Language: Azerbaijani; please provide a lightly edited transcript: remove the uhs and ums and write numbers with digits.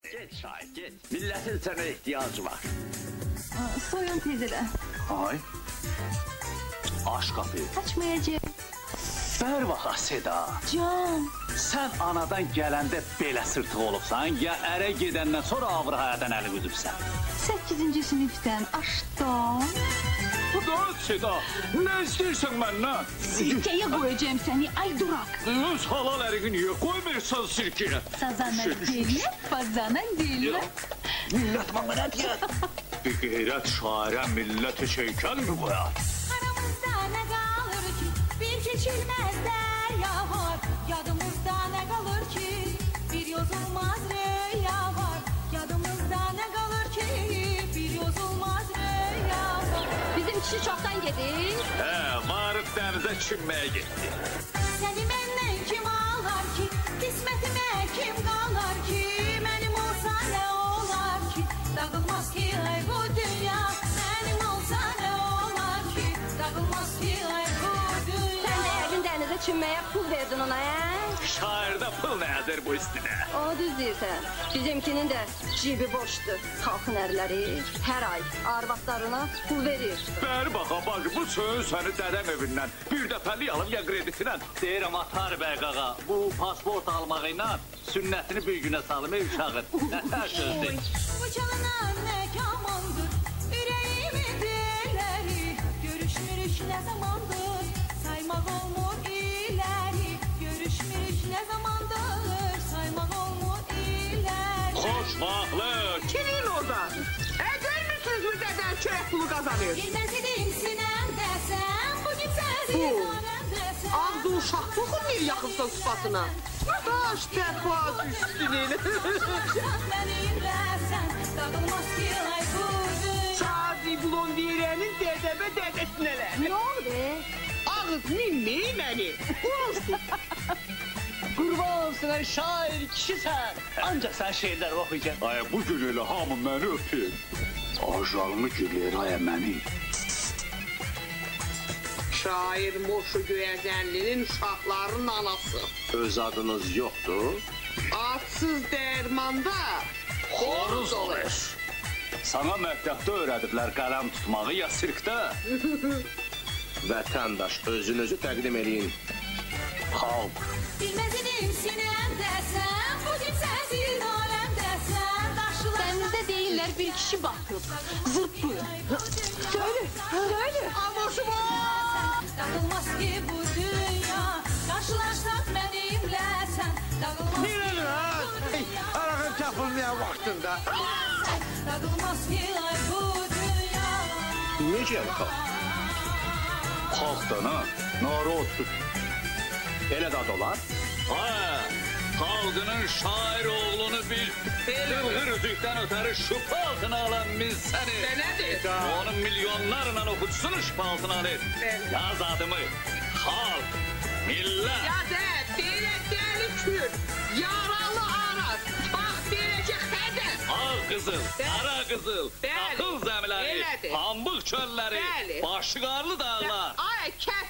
Get şahit, get. Milletin sana ihtiyacı var. Soyun teyzeden. Ay. Aç kapıyı. Açmayacağım. Ver baxa Seda. Can. Sən anadan gələndə belə sırtıq olubsan, ya ərə gedəndən sonra ağır hayatdan əli üzübsən. 8-ci sinifdən aşdan. Bu da Seda, nə istəyirsən məndən? Sirkəyə qoyacağım səni, ay durak. Öz halal ərini niyə qoymursan sirkəyə? Sazana deli, fazana deli. Millət bana nə deyər? Bir qeyrət şairə milləti çeykən mi qoyar? Aramızda nə qalır ki, bir keçilməz dərya var. Yadımızda nə qalır ki, bir yozulmaz rüya var. Yadımızda nə qalır ki, bir yozulmaz rüya var. Bizim kişi çoktan gedir. Varıb dənizə çimməyə getdi. Səni məndən kim alar ki, qismətimə kim qalar ki, mənim olsa nə olar ki, dağılmaz ki ay bu dünya. Mənim olsa nə olar ki, dağılmaz ki ay bu dünya. Sen de yəqin dənizə çinməyə pul verdin ona, Şairdə pul nədir bu istinə? O düz deyirsən. Bizimkinin də cibi boşdur. Xalqın ərləri hər ay arvadlarına pul verir. Bəri baxa, bak, bu söz səni dədəm evindən bir dəfəlik alım ya kreditinə. Deyirəm, Atar bəy qağa, bu pasport almağıyla sünnətini bir günə salım uşağın. Nə sözdür? Bu çalınan nə kamandır, ürəyimin dilləri. Görüşmürük nə zamandır, saymaq olmur iləri. Görüşmürük nə zamandır, saymaq olmur iləri. Xoşbaxlıq! Kimin orada? Görmürsünüz mü deden çörek pulu kazanıyor? Bilməz idim sinəmdəsən, bu gün sənsin aləmdəsən. Ağzı uşaq toxunmayır yaxınsan sıfatına. Daş təfaz üstünün. Mənimləsən, dağılmaz ki ay bu dünya. Şadi blondirenin dedeme dedesinələr. Ne oldu? Ağız minmeyi məni. Vurursun. Qurban olsun, şair kişisən. Ancaq sən şeirlər oxuyacaksın. Ay, bu gün elə hamı məni öpür. Ajalını gülür, ay, məni. Şair Moşu Göyəzənlinin uşaqlarının anası. Öz adınız yoxdur? Adsız dərmanda Xoruz olur. Sana məktəbdə öyrədiblər qələm tutmağı ya sirkdə? Vətəndaş, özünüzü təqdim edin. Xalq. Bilməz idim sinəmdəsən, bu gün sənsin aləmdəsən. Daşlar Denizde değiller, bir kişi batıb. Zırplı. Söyle, söyle. Amoşum o! dağılmaz ki bu dünya. Qarşılaşsaq mənimlə sən, dağılmaz ki Nerede ha? Arağın tapılmaya vaxtında. dağılmaz ki ay bu dünya. Necə yəni xalq? Xalqdan ha? Naroddur. Elə də dolar? Ha, xalqının şair oğlunu bil. Hırzükdən ötəri şüphe altına alan biz səni. Nədir? Onun milyonlarla oxucusunu şüphe altına alır. Yaz adımı. Xalq, millət. Ya belə dəli kür, yaralı araz, bax verəcək hədəf. Ağ qızıl, qara qızıl, Bəli, taxıl zəmiləri, elədir. pambıq çölləri, Bəli. başı qarlı dağlar. Ay, kəf